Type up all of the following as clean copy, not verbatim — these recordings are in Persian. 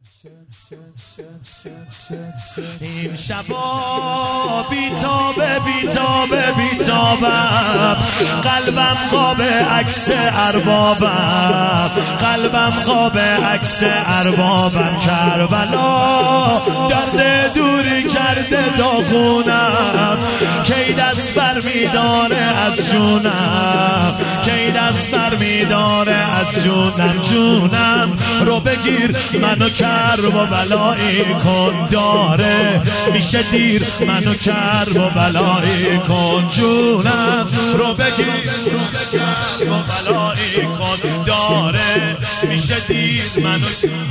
این شبا بیتابه بیتابه بیتابم، قلبم قاب عکس اربابم، قلبم قاب عکس اربابم. کربلا درد دوری کرده داغونم، کی دست بر میداره از جونم، کی دست بر میداره از جونم. جونم رو بگیر منو کرب و بلایی کن، داره میشه دیر منو کرب و بلایی کن. جونم رو بگیر و بلایی کن، داره میشه دیر منو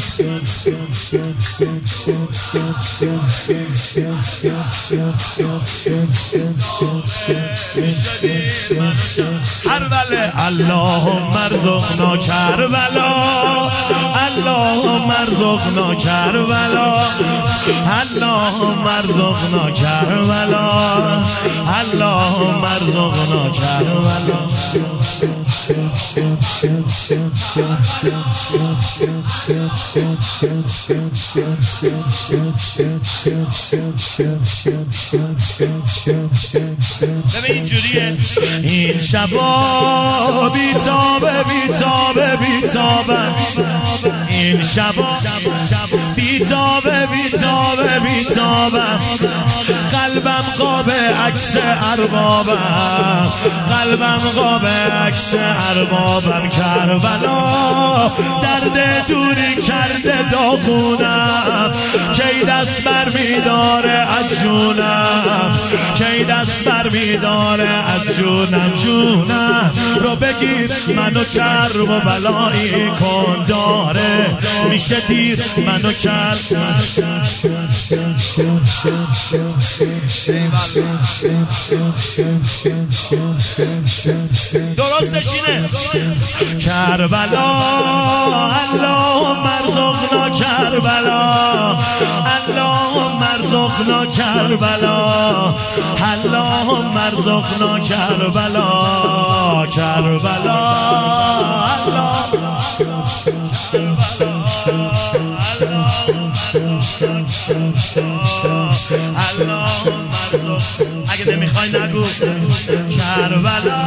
کربلا. اللهم ارزقنا کربلا، اللهم ارزقنا کربلا، اللهم ارزقنا کربلا، اللهم ارزقنا کربلا. ببین اینجوریه این شبا بیتابه بیتابه بیتابم، این شبا بیتابه بیتابه بیتابم. قلبم قاب عکس اربابم، قلبم قاب عکس اربابم. کربلا درد دوری کرده داغونم، کی دست بر میداره از جونم، کی دست بر میداره از جونم. جونم رو بگیر منو کرب و بلایی کن، داره میشه دیر منو کرب. درستش اینه کربلا. اللهم ارزقنا کربلا، اللهم ارزقنا کربلا، اللهم ارزقنا کربلا. کربلا اگه نمیخوای نگو کربلا.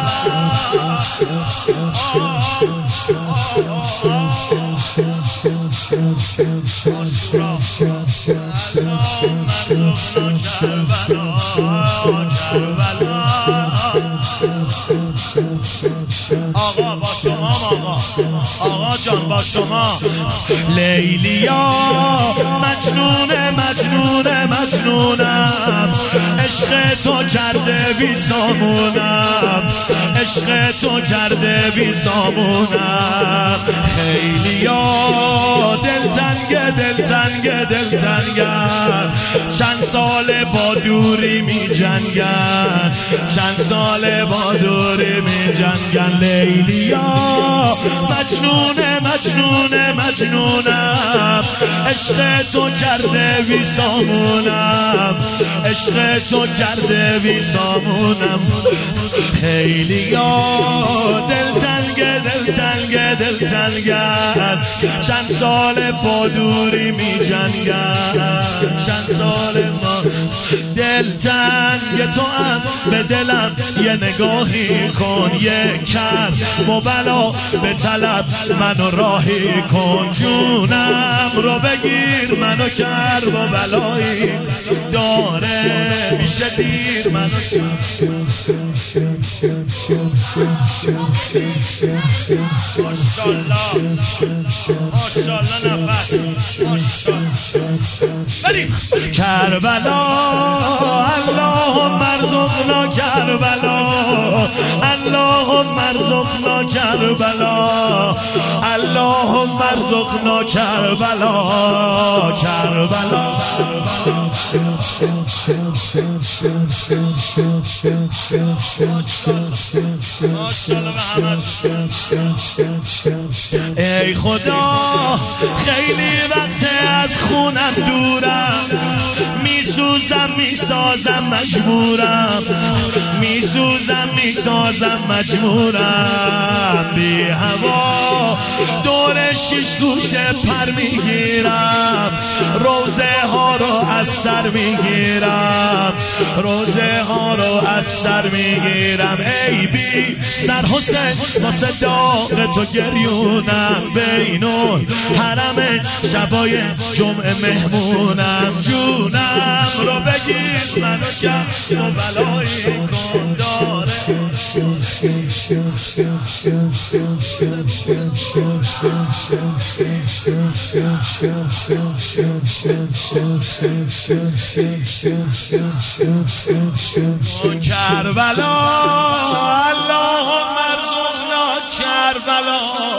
آقا با شما، آقا جان با شما. لیلیا مجنونه مجنونه مجنونم، عشق تو کرده بیسامونم، عشق تو کرده بیسامونم. خیلیا دلتنگه دلتنگه دلتنگن، چند سال با دوری می جنگن، چند سال با دوری می جنگن. لیلیا مجنونه مجنونه مجنونم، عشق تو کرده بیسامونم، عشق تو کرده بیسامونم. خیلیا دلتنگه دلتنگه دلتنگن، چند سال با دوری می جنگن، چند سال ما. دلتنگ تو هم به دلم یه نگاهی کن، یه کرب و بلا به طلب منو راهی کن. جونم رو بگیر منو کرب و بلایی، داره میشه دیر منو. ماشاءالله ماشاءالله نفس بریم. کربلا اللهم ارزقنا کربلا، اللهم ارزقنا کربلا، اللهم ارزقنا کربلا. کربلا ای خدا خیلی وقت از خونم دورم، میسوزم میسازم مجبورم، میسوزم میسازم مجبورم. بی هوا دور شش گوشه پر میگیرم، از سر میگیرم، روزه ها رو از سر میگیرم. ای بی سر حسین واسه داغ تو گریونم، بینون حرم شبای جمعه مهمونم. جونم رو بگیر منو که و بلایی کن داره. کربلا اللهم ارزقنا کربلا،